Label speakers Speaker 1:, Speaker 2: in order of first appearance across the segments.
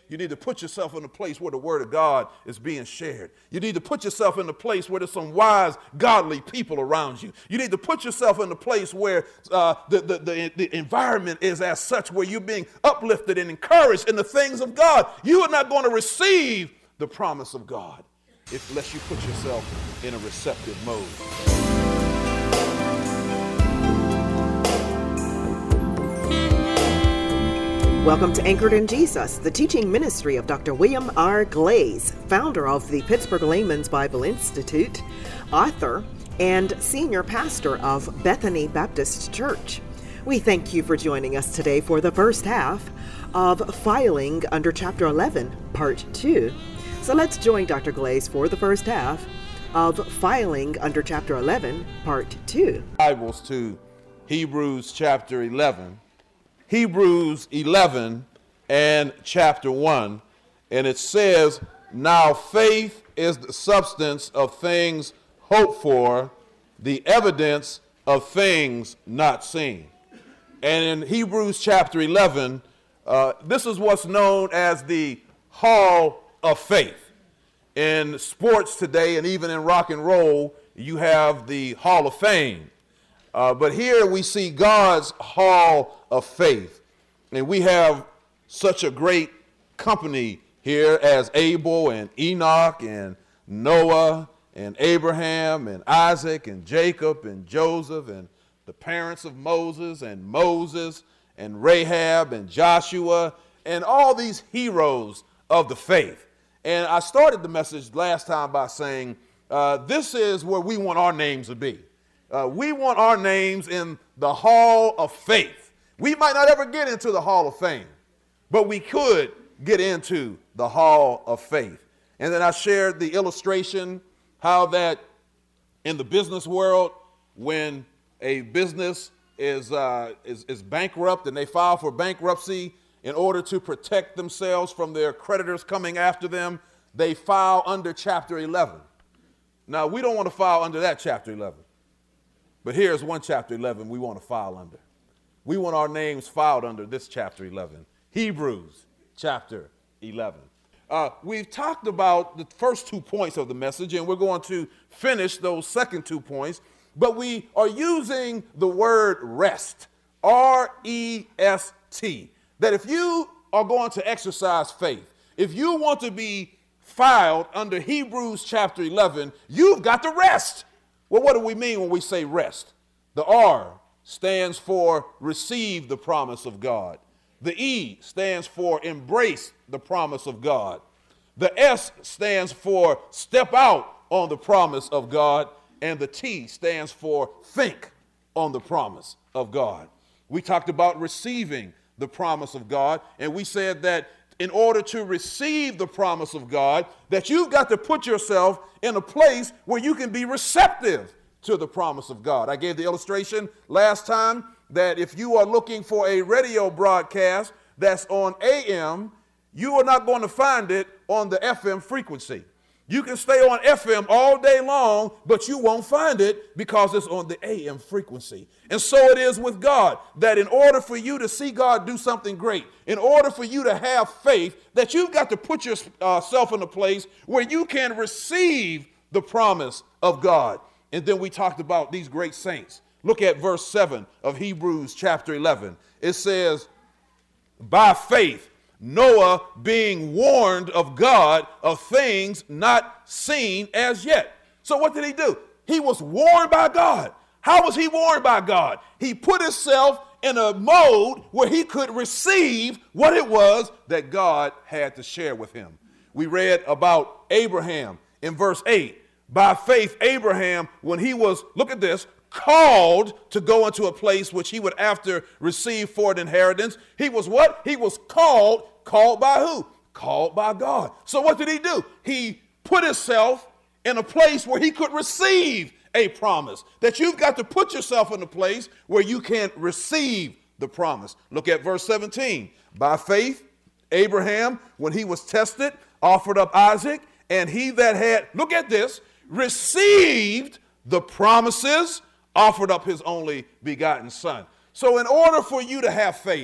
Speaker 1: You need to put yourself in a place where the word of God is being shared. You need to put yourself in a place where there's some wise, godly people around you. You need to put yourself in a place where the environment is as such where you're being uplifted and encouraged in the things of God. You are not going to receive the promise of God unless you put yourself in a receptive mode.
Speaker 2: Welcome to Anchored in Jesus, the teaching ministry of Dr. William R. Glaze, founder of the Pittsburgh Layman's Bible Institute, author, and senior pastor of Bethany Baptist Church. We thank you for joining us today for the first half of Filing under Chapter 11, Part 2. So let's join Dr. Glaze for the first half of Filing under Chapter 11, Part 2.
Speaker 1: Bibles to Hebrews chapter 11. Hebrews 11 and chapter 1, and it says, "Now faith is the substance of things hoped for, the evidence of things not seen." And in Hebrews chapter 11, this is what's known as the Hall of Faith. In sports today, and even in rock and roll, you have the Hall of Fame. But here we see God's Hall of Faith. And we have such a great company here as Abel and Enoch and Noah and Abraham and Isaac and Jacob and Joseph and the parents of Moses and Rahab and Joshua and all these heroes of the faith. And I started the message last time by saying this is where we want our names to be. We want our names in the Hall of Faith. We might not ever get into the Hall of Fame, but we could get into the Hall of Faith. And then I shared the illustration how that in the business world, when a business is bankrupt and they file for bankruptcy, in order to protect themselves from their creditors coming after them, they file under Chapter 11. Now, we don't want to file under that Chapter 11. But here's one Chapter 11 we want to file under. We want our names filed under this Chapter 11, Hebrews chapter 11. We've talked about the first 2 points of the message, and we're going to finish those second 2 points. But we are using the word rest, R-E-S-T, that if you are going to exercise faith, if you want to be filed under Hebrews chapter 11, you've got to rest. Well, what do we mean when we say rest? The R stands for receive the promise of God. The E stands for embrace the promise of God. The S stands for step out on the promise of God. And the T stands for think on the promise of God. We talked about receiving the promise of God, and we said that in order to receive the promise of God, that you've got to put yourself in a place where you can be receptive to the promise of God. I gave the illustration last time that if you are looking for a radio broadcast that's on AM, you are not going to find it on the FM frequency. You can stay on FM all day long, but you won't find it because it's on the AM frequency. And so it is with God, that in order for you to see God do something great, in order for you to have faith, that you've got to put yourself in a place where you can receive the promise of God. And then we talked about these great saints. Look at verse 7 of Hebrews chapter 11. It says, by faith, Noah being warned of God of things not seen as yet. So what did he do? He was warned by God. How was he warned by God? He put himself in a mode where he could receive what it was that God had to share with him. We read about Abraham in verse 8. By faith, Abraham, when he was, look at this, called to go into a place which he would after receive for an inheritance. He was what? He was called. Called by who? Called by God. So what did he do? He put himself in a place where he could receive a promise. That you've got to put yourself in a place where you can receive the promise. Look at verse 17. By faith, Abraham, when he was tested, offered up Isaac, and he that had, look at this, received the promises, offered up his only begotten son. So in order for you to have faith,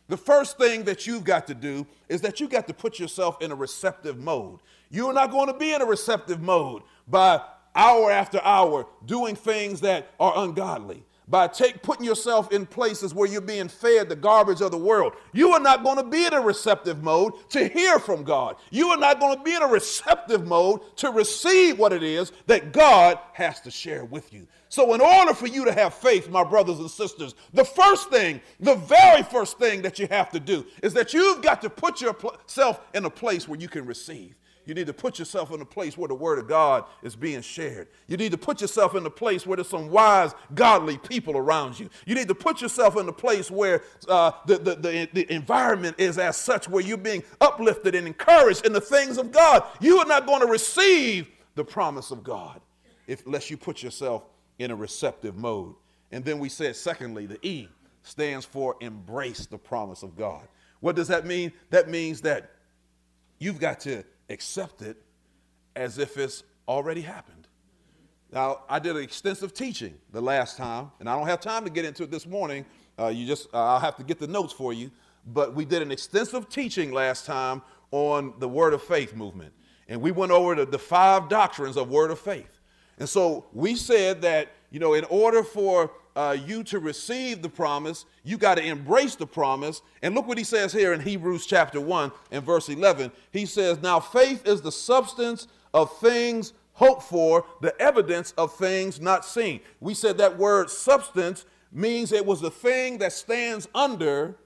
Speaker 1: The first thing that you've got to do is that you got to put yourself in a receptive mode. You are not going to be in a receptive mode by hour after hour doing things that are ungodly, by putting yourself in places where you're being fed the garbage of the world. You are not going to be in a receptive mode to hear from God. You are not going to be in a receptive mode to receive what it is that God has to share with you. So in order for you to have faith, my brothers and sisters, the very first thing that you have to do is that you've got to put yourself in a place where you can receive. You need to put yourself in a place where the word of God is being shared. You need to put yourself in a place where there's some wise, godly people around you. You need to put yourself in a place where the environment is as such where you're being uplifted and encouraged in the things of God. You are not going to receive the promise of God unless you put yourself in a receptive mode. And then we said, secondly, the E stands for embrace the promise of God. What does that mean? That means that you've got to accept it as if it's already happened. Now, I did an extensive teaching the last time, and I don't have time to get into it this morning. I'll have to get the notes for you. But we did an extensive teaching last time on the Word of Faith movement, and we went over the 5 doctrines of Word of Faith. And so we said that, in order for you to receive the promise, you got to embrace the promise. And look what he says here in Hebrews chapter 1 and verse 11. He says, now faith is the substance of things hoped for, the evidence of things not seen. We said that word substance means it was the thing that stands under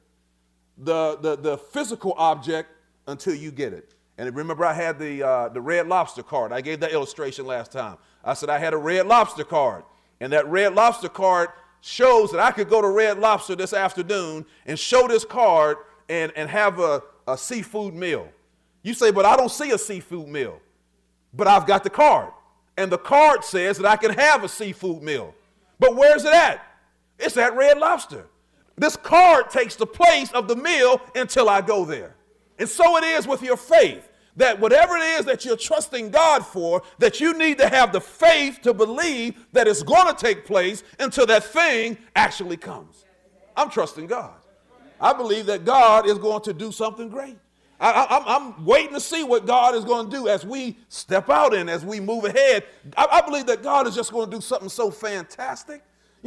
Speaker 1: the physical object until you get it. And remember, I had the Red Lobster card. I gave that illustration last time. I said I had a Red Lobster card. And that Red Lobster card shows that I could go to Red Lobster this afternoon and show this card and have a seafood meal. You say, but I don't see a seafood meal. But I've got the card. And the card says that I can have a seafood meal. But where's it at? It's at Red Lobster. This card takes the place of the meal until I go there. And so it is with your faith. That whatever it is that you're trusting God for, that you need to have the faith to believe that it's going to take place until that thing actually comes. I'm trusting God. I believe that God is going to do something great. I'm waiting to see what God is going to do as we step out and as we move ahead. I believe that God is just going to do something so fantastic.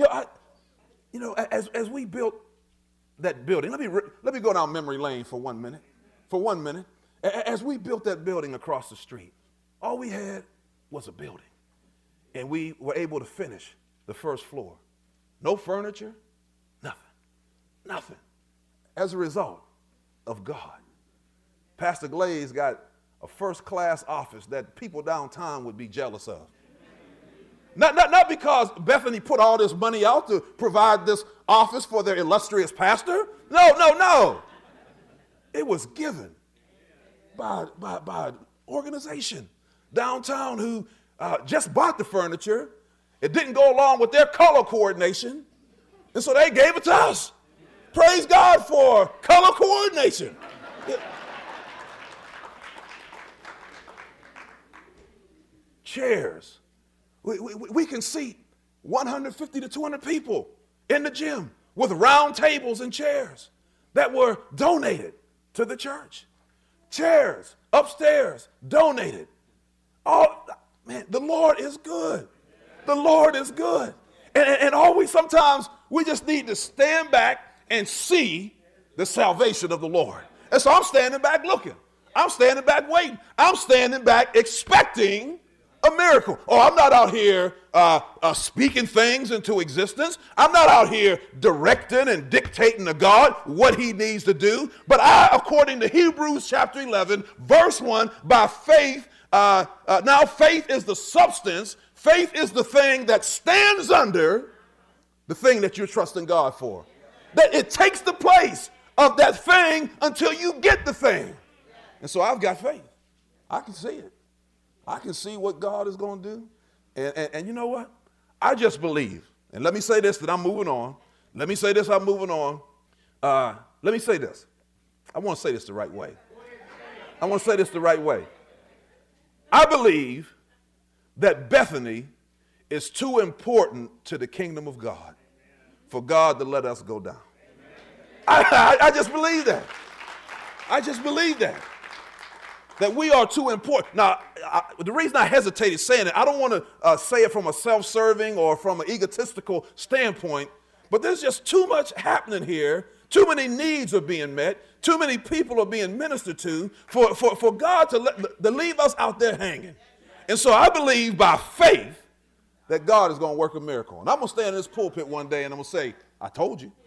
Speaker 1: As we built that building, let me go down memory lane for 1 minute. For 1 minute. As we built that building across the street, all we had was a building. And we were able to finish the first floor. No furniture, nothing. As a result of God. Pastor Glaze got a first-class office that people downtown would be jealous of. Not because Bethany put all this money out to provide this office for their illustrious pastor. No. It was given by an organization downtown who just bought the furniture. It didn't go along with their color coordination, and so they gave it to us. Praise God for color coordination. Chairs. We can seat 150 to 200 people in the gym with round tables and chairs that were donated to the church. Chairs upstairs, donated. The Lord is good. The Lord is good. And always sometimes we just need to stand back and see the salvation of the Lord. And so I'm standing back looking. I'm standing back waiting. I'm standing back expecting a miracle. I'm not out here speaking things into existence. I'm not out here directing and dictating to God what he needs to do. But according to Hebrews chapter 11, verse 1, by faith, now faith is the substance. Faith is the thing that stands under the thing that you're trusting God for. That it takes the place of that thing until you get the thing. And so I've got faith. I can see it. I can see what God is going to do. And you know what? I just believe. And let me say this, that I'm moving on. Let me say this, I'm moving on. Let me say this. I want to say this the right way. I want to say this the right way. I believe that Bethany is too important to the kingdom of God for God to let us go down. I just believe that. I just believe that. That we are too important. Now, the reason I hesitated saying it, I don't want to say it from a self-serving or from an egotistical standpoint, but there's just too much happening here. Too many needs are being met. Too many people are being ministered to for God to leave us out there hanging. And so I believe by faith that God is going to work a miracle. And I'm going to stand in this pulpit one day and I'm going to say, I told you.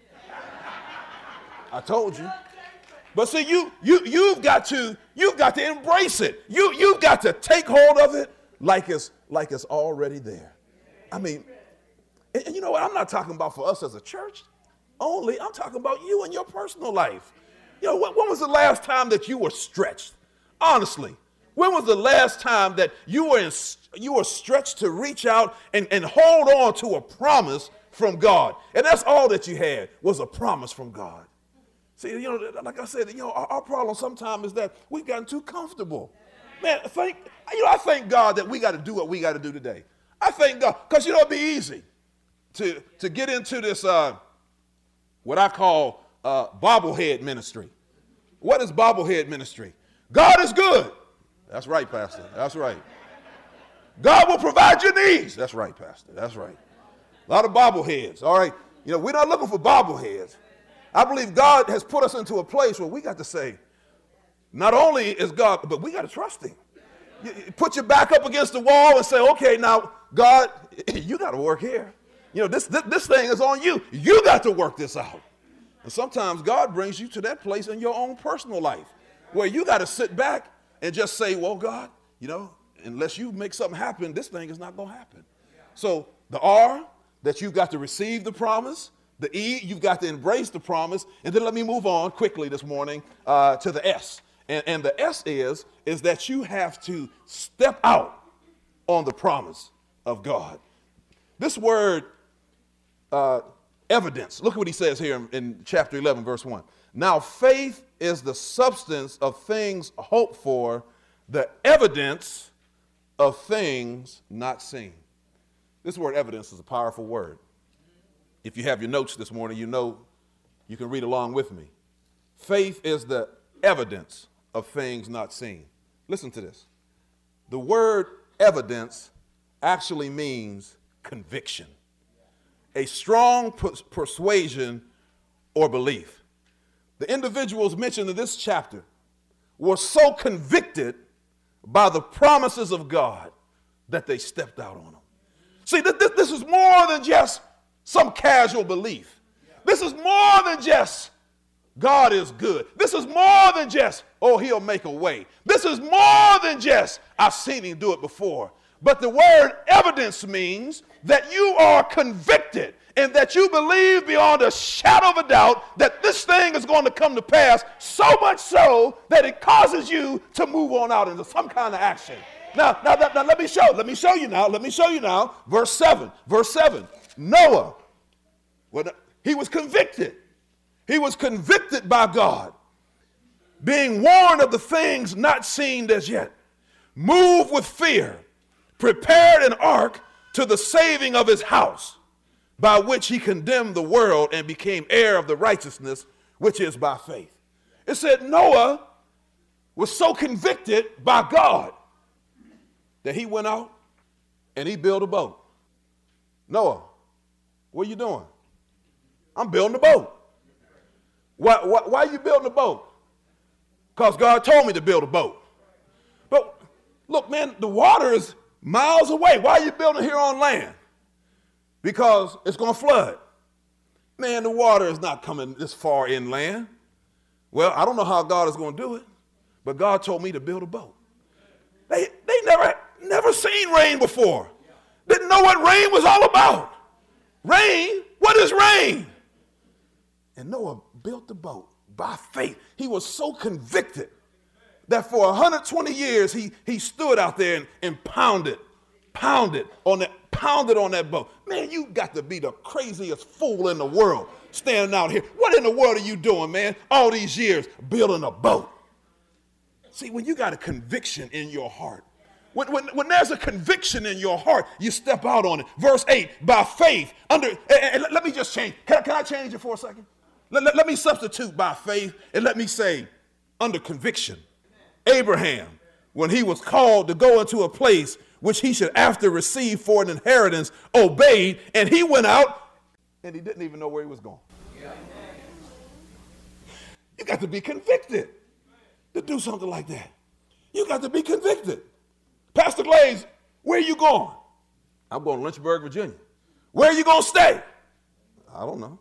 Speaker 1: I told you. But see, you've got to embrace it. You've got to take hold of it like it's already there. I mean, and you know what? I'm not talking about for us as a church only. I'm talking about you and your personal life. You know, when was the last time that you were stretched? Honestly, when was the last time that you were stretched to reach out and hold on to a promise from God? And that's all that you had was a promise from God. See, you know, like I said, you know, our problem sometimes is that we've gotten too comfortable. Man, I thank God that we got to do what we got to do today. I thank God, because, you know, it'd be easy to get into this, what I call bobblehead ministry. What is bobblehead ministry? God is good. That's right, Pastor. That's right. God will provide your needs. That's right, Pastor. That's right. A lot of bobbleheads. All right. You know, we're not looking for bobbleheads. I believe God has put us into a place where we got to say, not only is God, but we got to trust him. You put your back up against the wall and say, okay, now, God, you got to work here. You know, this thing is on you. You got to work this out. And sometimes God brings you to that place in your own personal life where you got to sit back and just say, well, God, you know, unless you make something happen, this thing is not going to happen. So the R, that you've got to receive the promise. The E, you've got to embrace the promise. And then let me move on quickly this morning to the S. And the S is that you have to step out on the promise of God. This word, evidence, look at what he says here in chapter 11, verse 1. Now faith is the substance of things hoped for, the evidence of things not seen. This word evidence is a powerful word. If you have your notes this morning, you know you can read along with me. Faith is the evidence of things not seen. Listen to this. The word evidence actually means conviction, a strong persuasion or belief. The individuals mentioned in this chapter were so convicted by the promises of God that they stepped out on them. See, this is more than just some casual belief. This is more than just God is good. This is more than just, oh, he'll make a way. This is more than just, I've seen him do it before. But the word evidence means that you are convicted and that you believe beyond a shadow of a doubt that this thing is going to come to pass, so much so that it causes you to move on out into some kind of action. Now let me show you now. Verse 7. Noah, he was convicted. He was convicted by God, being warned of the things not seen as yet, moved with fear, prepared an ark to the saving of his house, by which he condemned the world and became heir of the righteousness which is by faith. It said Noah was so convicted by God that he went out and he built a boat. Noah, what are you doing? I'm building a boat. Why are you building a boat? Because God told me to build a boat. But look, man, the water is miles away. Why are you building here on land? Because it's going to flood. Man, the water is not coming this far inland. Well, I don't know how God is going to do it, but God told me to build a boat. They never seen rain before. Didn't know what rain was all about. Rain? What is rain? And Noah built the boat by faith. He was so convicted that for 120 years he stood out there and pounded on that boat. Man, you got to be the craziest fool in the world standing out here. What in the world are you doing, man? All these years building a boat. See, when you got a conviction in your heart, when there's a conviction in your heart, you step out on it. Verse 8, by faith, let me just change. Can I change it for a second? Let me substitute by faith and let me say under conviction. Abraham, when he was called to go into a place which he should after receive for an inheritance, obeyed, and he went out and he didn't even know where he was going. You got to be convicted to do something like that. You got to be convicted. Pastor Glaze, where are you going? I'm going to Lynchburg, Virginia. Where are you going to stay? I don't know.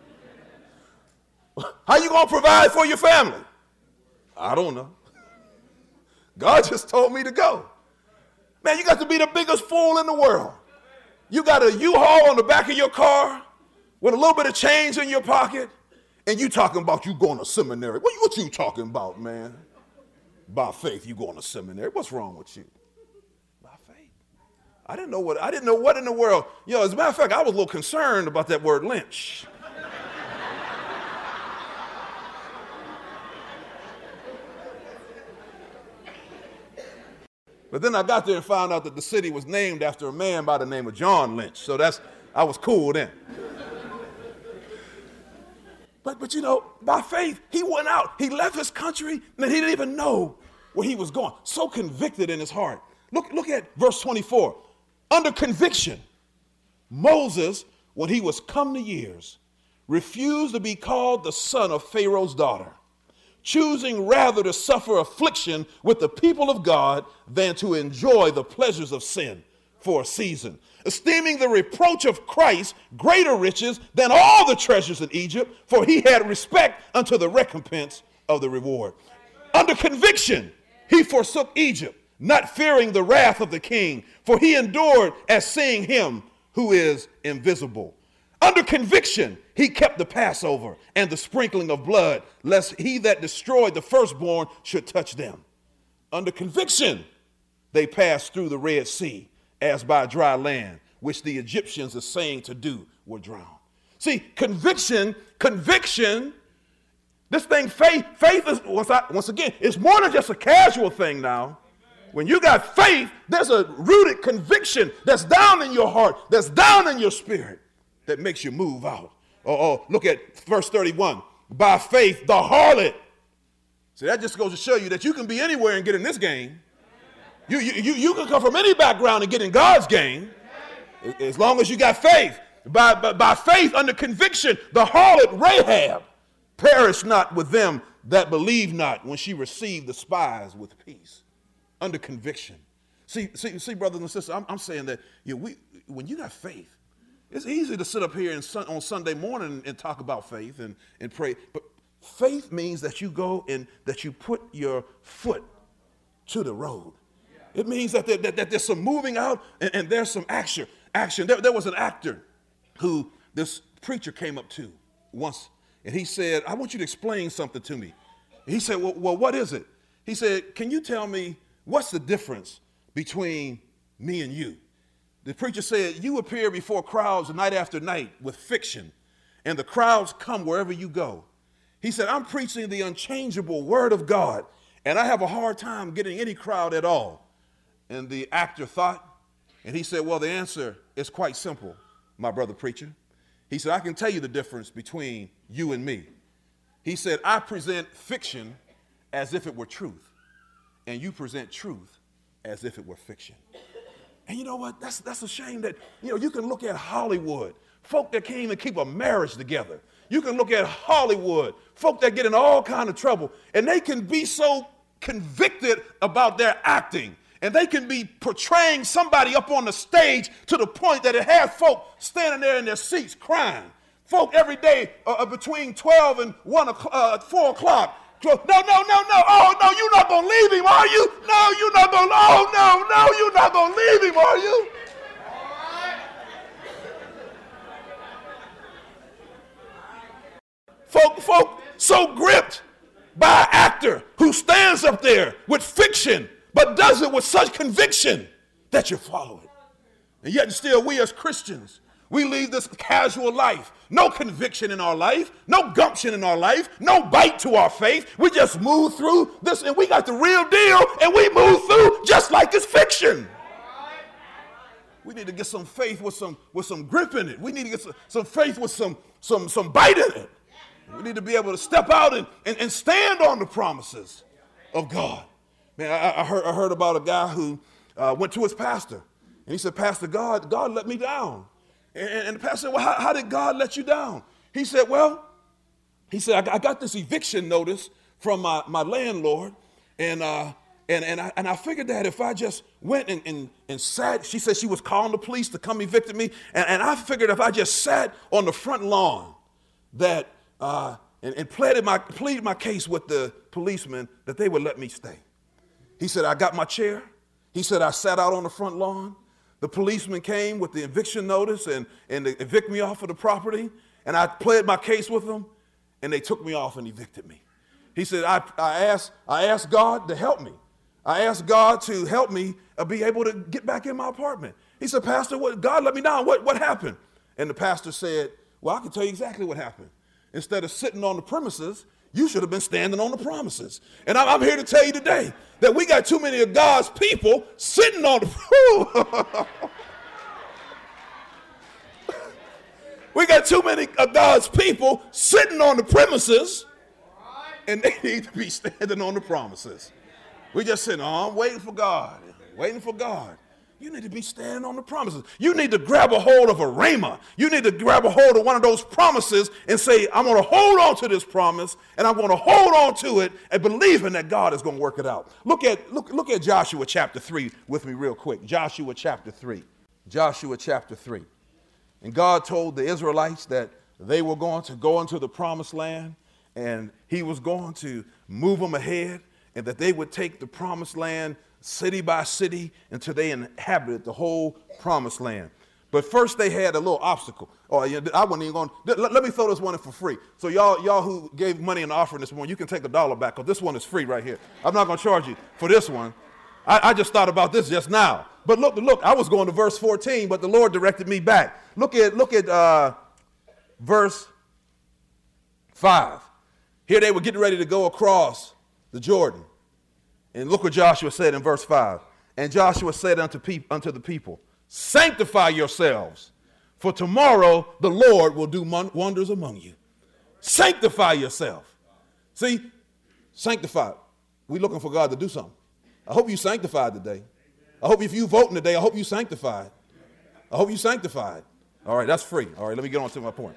Speaker 1: How you going to provide for your family? I don't know. God just told me to go. Man, you got to be the biggest fool in the world. You got a U-Haul on the back of your car with a little bit of change in your pocket, and you talking about you going to seminary. What you talking about, man? By faith, you going to seminary. What's wrong with you? By faith. I didn't know what in the world. You know, as a matter of fact, I was a little concerned about that word lynch. But then I got there and found out that the city was named after a man by the name of John Lynch. So I was cool then. But you know, by faith, he went out. He left his country, and he didn't even know where he was going. So convicted in his heart. Look at verse 24. Under conviction, Moses, when he was come to years, refused to be called the son of Pharaoh's daughter, choosing rather to suffer affliction with the people of God than to enjoy the pleasures of sin for a season, esteeming the reproach of Christ greater riches than all the treasures in Egypt, for he had respect unto the recompense of the reward. Under conviction, he forsook Egypt, not fearing the wrath of the king, for he endured as seeing him who is invisible. Under conviction, he kept the Passover and the sprinkling of blood, lest he that destroyed the firstborn should touch them. Under conviction, they passed through the Red Sea as by dry land, which the Egyptians are saying to do were drowned. See, conviction, this thing, faith is, once again, it's more than just a casual thing now. When you got faith, there's a rooted conviction that's down in your heart, that's down in your spirit, that makes you move out. Oh, look at verse 31. By faith, the harlot. See, that just goes to show you that you can be anywhere and get in this game. You can come from any background and get in God's game, as long as you got faith. By faith, under conviction, the harlot Rahab perished not with them that believe not when she received the spies with peace. Under conviction. See, brothers and sisters, I'm saying that when you got faith, it's easy to sit up here on Sunday morning and talk about faith and pray. But faith means that you go and that you put your foot to the road. It means that there's some moving out and there's some action. There was an actor who this preacher came up to once, and he said, I want you to explain something to me. He said, well, what is it? He said, can you tell me what's the difference between me and you? The preacher said, you appear before crowds night after night with fiction, and the crowds come wherever you go. He said, I'm preaching the unchangeable word of God, and I have a hard time getting any crowd at all. And the actor thought, and he said, well, the answer is quite simple, my brother preacher. He said, I can tell you the difference between you and me. He said, I present fiction as if it were truth, and you present truth as if it were fiction. And you know what? That's a shame that, you can look at Hollywood, folk that can't even keep a marriage together. You can look at Hollywood, folk that get in all kind of trouble, and they can be so convicted about their acting, and they can be portraying somebody up on the stage to the point that it has folk standing there in their seats crying. Folk every day between 12 and 4 o'clock. No. Oh, no, you're not going to leave him, are you? No, you're not going to. Oh, no, you're not going to leave him, are you? Folk so gripped by an actor who stands up there with fiction, but does it with such conviction that you follow it. And yet still we as Christians, we lead this casual life. No conviction in our life, no gumption in our life, no bite to our faith. We just move through this, and we got the real deal, and we move through just like it's fiction. We need to get some faith with some grip in it. We need to get some faith with some bite in it. We need to be able to step out and stand on the promises of God. Man, I heard about a guy who went to his pastor, and he said, Pastor, God let me down. And the pastor said, well, how did God let you down? He said, I got this eviction notice from my landlord, and I figured that if I just went and sat, she said she was calling the police to come evict me, and I figured if I just sat on the front lawn that and pleaded my case with the policeman, that they would let me stay. He said, I got my chair. He said, I sat out on the front lawn. The policeman came with the eviction notice and they evict me off of the property, and I pled my case with them, and they took me off and evicted me. He said, I asked God to help me. I asked God to help me be able to get back in my apartment. He said, Pastor, God let me down. What happened? And the pastor said, well, I can tell you exactly what happened. Instead of sitting on the premises, you should have been standing on the promises. And I'm here to tell you today that we got too many of God's people sitting on the we got too many of God's people sitting on the premises, and they need to be standing on the promises. We just sitting, I'm waiting for God, waiting for God. You need to be standing on the promises. You need to grab a hold of a rhema. You need to grab a hold of one of those promises and say, I'm going to hold on to this promise, and I'm going to hold on to it and believing that God is going to work it out. Look at Joshua chapter 3 with me real quick. Joshua chapter 3. Joshua chapter 3. And God told the Israelites that they were going to go into the promised land, and he was going to move them ahead, and that they would take the promised land city by city until they inhabited the whole promised land. But first they had a little obstacle. Oh, I wasn't even going to, let me throw this one in for free. So y'all who gave money in the offering this morning, you can take $1 back, because this one is free right here. I'm not going to charge you for this one. I just thought about this just now. But look, I was going to verse 14, but the Lord directed me back. Look at verse 5. Here they were getting ready to go across the Jordan. And look what Joshua said in verse 5. And Joshua said unto the people, sanctify yourselves, for tomorrow the Lord will do wonders among you. Sanctify yourself. See, sanctify. We're looking for God to do something. I hope you sanctified today. I hope if you voting today, I hope you sanctified. I hope you sanctified. All right, that's free. All right, let me get on to my point.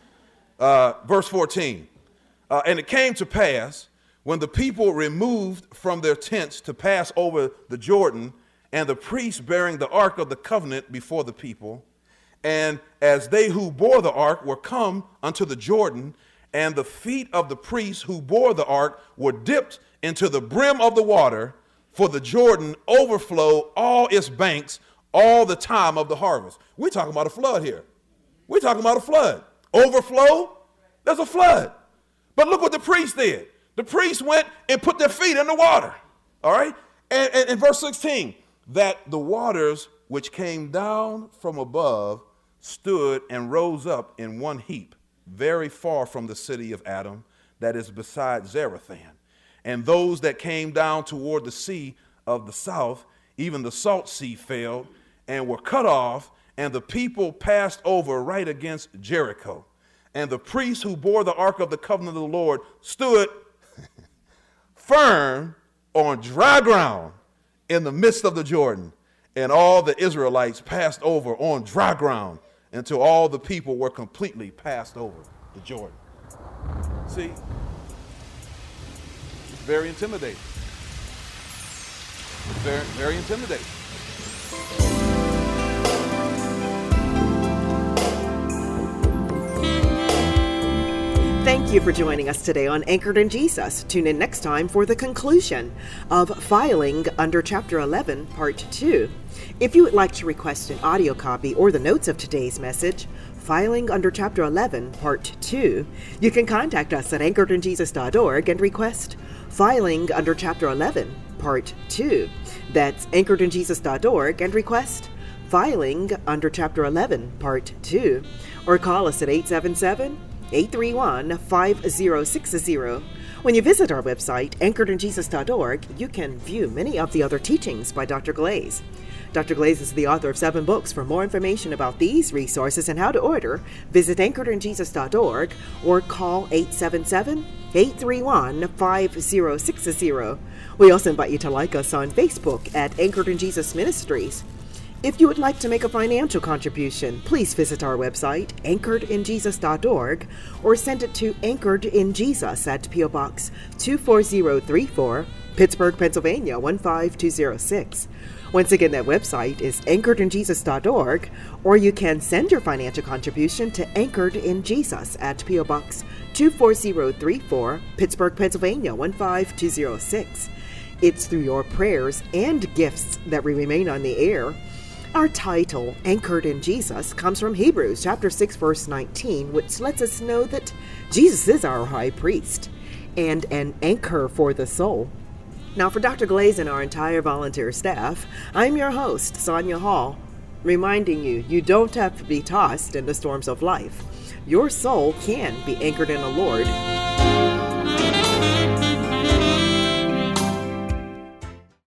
Speaker 1: Verse 14. And it came to pass, when the people removed from their tents to pass over the Jordan, and the priests bearing the ark of the covenant before the people, and as they who bore the ark were come unto the Jordan, and the feet of the priests who bore the ark were dipped into the brim of the water, for the Jordan overflowed all its banks all the time of the harvest. We're talking about a flood here. We're talking about a flood. Overflow, there's a flood. But look what the priests did. The priests went and put their feet in the water, all right? And in verse 16, that the waters which came down from above stood and rose up in one heap, very far from the city of Adam, that is beside Zarethan. And those that came down toward the sea of the south, even the salt sea failed, and were cut off, and the people passed over right against Jericho. And the priests who bore the ark of the covenant of the Lord stood firm on dry ground in the midst of the Jordan. And all the Israelites passed over on dry ground until all the people were completely passed over the Jordan. See, it's very intimidating. It's very, very intimidating.
Speaker 2: Thank you for joining us today on Anchored in Jesus. Tune in next time for the conclusion of Filing under Chapter 11, Part 2. If you would like to request an audio copy or the notes of today's message, Filing under Chapter 11, Part 2, you can contact us at anchoredinjesus.org and request Filing under Chapter 11, Part 2. That's anchoredinjesus.org and request Filing under Chapter 11, Part 2. Or call us at 877-831-5060 When you visit our website, anchoredinjesus.org, you can view many of the other teachings by Dr. Glaze. Dr. Glaze is the author of 7 books. For more information about these resources and how to order, visit anchoredinjesus.org or call 877-831-5060. We also invite you to like us on Facebook at Anchored in Jesus Ministries. If you would like to make a financial contribution, please visit our website, anchoredinjesus.org, or send it to Anchored in Jesus at P.O. Box 24034, Pittsburgh, Pennsylvania 15206. Once again, that website is anchoredinjesus.org, or you can send your financial contribution to Anchored in Jesus at P.O. Box 24034, Pittsburgh, Pennsylvania 15206. It's through your prayers and gifts that we remain on the air. Our title, Anchored in Jesus, comes from Hebrews chapter 6, verse 19, which lets us know that Jesus is our high priest and an anchor for the soul. Now, for Dr. Glaze and our entire volunteer staff, I'm your host, Sonia Hall, reminding you, you don't have to be tossed in the storms of life. Your soul can be anchored in the Lord.